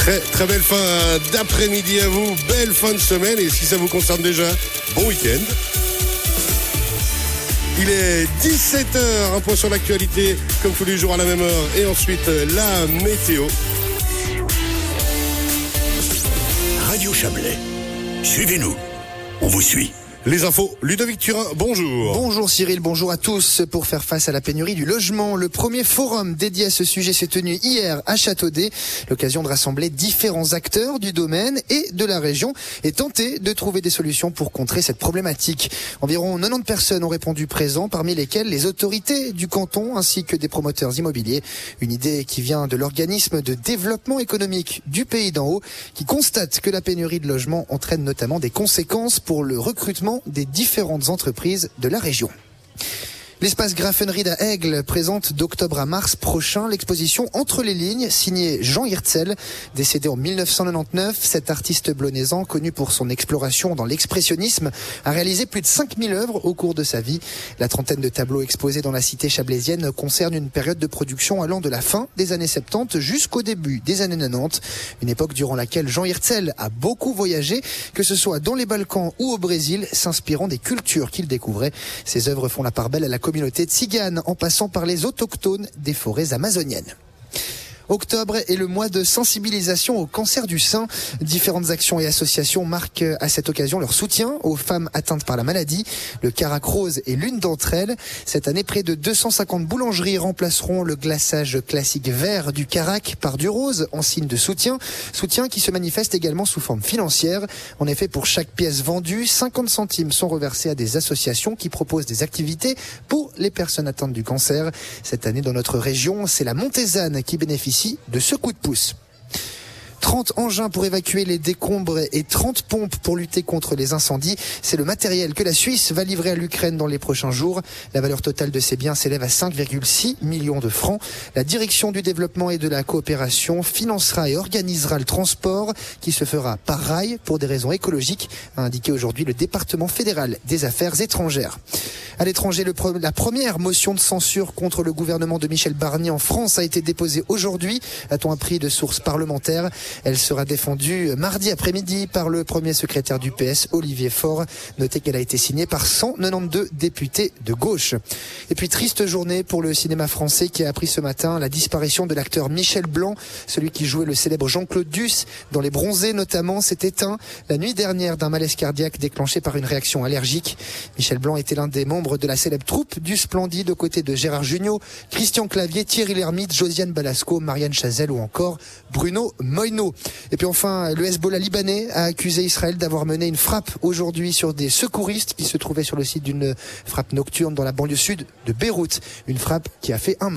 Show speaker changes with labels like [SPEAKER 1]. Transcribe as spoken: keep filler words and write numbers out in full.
[SPEAKER 1] Très très belle fin d'après-midi à vous, belle fin de semaine, et si ça vous concerne déjà, bon week-end. Il est dix-sept heures, un point sur l'actualité, comme tous les jours à la même heure, et ensuite la météo.
[SPEAKER 2] Radio Chablais, suivez-nous, on vous suit.
[SPEAKER 1] Les infos, Ludovic Turin, bonjour.
[SPEAKER 3] Bonjour Cyril, bonjour à tous. Pour faire face à la pénurie du logement, le premier forum dédié à ce sujet s'est tenu hier à Châteaudet. L'occasion de rassembler différents acteurs du domaine et de la région et tenter de trouver des solutions pour contrer cette problématique. Environ quatre-vingt-dix personnes ont répondu présent, parmi lesquelles les autorités du canton ainsi que des promoteurs immobiliers. Une idée qui vient de l'organisme de développement économique du Pays d'en Haut, qui constate que la pénurie de logements entraîne notamment des conséquences pour le recrutement des différentes entreprises de la région. L'espace Grafenried à Aigle présente d'octobre à mars prochain l'exposition Entre les lignes, signée Jean Hirtzel. Décédé en mille neuf cent quatre-vingt-dix-neuf, cet artiste blonaisan, connu pour son exploration dans l'expressionnisme, a réalisé plus de cinq mille œuvres au cours de sa vie. La trentaine de tableaux exposés dans la cité chablaisienne concerne une période de production allant de la fin des années soixante-dix jusqu'au début des années quatre-vingt-dix. Une époque durant laquelle Jean Hirtzel a beaucoup voyagé, que ce soit dans les Balkans ou au Brésil, s'inspirant des cultures qu'il découvrait. Ses œuvres font la part belle à la communauté tzigane, en passant par les autochtones des forêts amazoniennes. Octobre est le mois de sensibilisation au cancer du sein. Différentes actions et associations marquent à cette occasion leur soutien aux femmes atteintes par la maladie. Le Carac Rose est l'une d'entre elles. Cette année, près de deux cent cinquante boulangeries remplaceront le glaçage classique vert du Carac par du rose en signe de soutien. Soutien qui se manifeste également sous forme financière. En effet, pour chaque pièce vendue, cinquante centimes sont reversés à des associations qui proposent des activités pour les personnes atteintes du cancer. Cette année, dans notre région, c'est la Montezanne qui bénéficie de ce coup de pouce. trente engins pour évacuer les décombres et trente pompes pour lutter contre les incendies. C'est le matériel que la Suisse va livrer à l'Ukraine dans les prochains jours. La valeur totale de ces biens s'élève à cinq virgule six millions de francs. La direction du développement et de la coopération financera et organisera le transport qui se fera par rail pour des raisons écologiques, a indiqué aujourd'hui le département fédéral des affaires étrangères. À l'étranger, le pro- la première motion de censure contre le gouvernement de Michel Barnier en France a été déposée aujourd'hui, a-t-on appris de sources parlementaires. Elle sera défendue mardi après-midi par le premier secrétaire du P S, Olivier Faure. Notez qu'elle a été signée par cent quatre-vingt-douze députés de gauche. Et puis, triste journée pour le cinéma français qui a appris ce matin la disparition de l'acteur Michel Blanc, celui qui jouait le célèbre Jean-Claude Duss dans Les Bronzés notamment, s'est éteint la nuit dernière d'un malaise cardiaque déclenché par une réaction allergique. Michel Blanc était l'un des membres de la célèbre troupe du Splendide aux côtés de Gérard Jugnot, Christian Clavier, Thierry Lhermitte, Josiane Balasco, Marianne Chazelle ou encore Bruno Moïno. Et puis enfin, le Hezbollah libanais a accusé Israël d'avoir mené une frappe aujourd'hui sur des secouristes qui se trouvaient sur le site d'une frappe nocturne dans la banlieue sud de Beyrouth. Une frappe qui a fait un